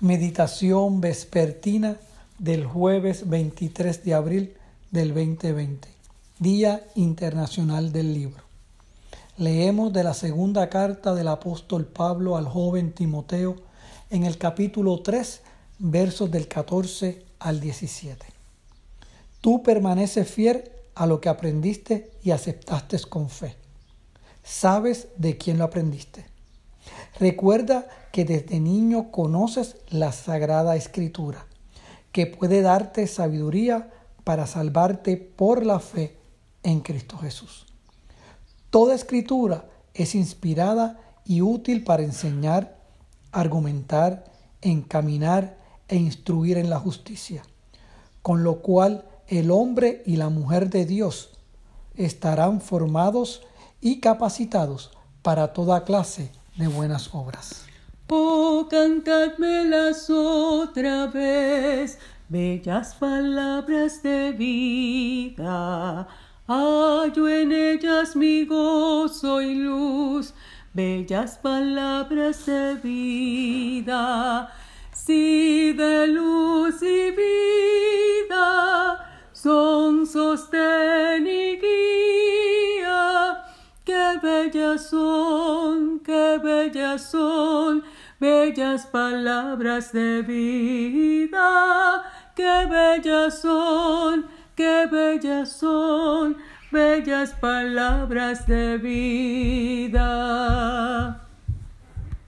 Meditación vespertina del jueves 23 de abril del 2020, Día Internacional del Libro. Leemos de la segunda carta del apóstol Pablo al joven Timoteo en el capítulo 3, versos del 14 al 17. Tú permaneces fiel a lo que aprendiste y aceptaste con fe. Sabes de quién lo aprendiste. Recuerda que desde niño conoces la Sagrada Escritura, que puede darte sabiduría para salvarte por la fe en Cristo Jesús. Toda Escritura es inspirada y útil para enseñar, argumentar, encaminar e instruir en la justicia, con lo cual el hombre y la mujer de Dios estarán formados y capacitados para toda clase de buenas obras. Oh, cantadmelas otra vez, bellas palabras de vida. Hallo en ellas mi gozo y luz, bellas palabras de vida. Si de luz y vida son sostén y guía, qué bellas son, bellas palabras de vida. Qué bellas son, bellas palabras de vida.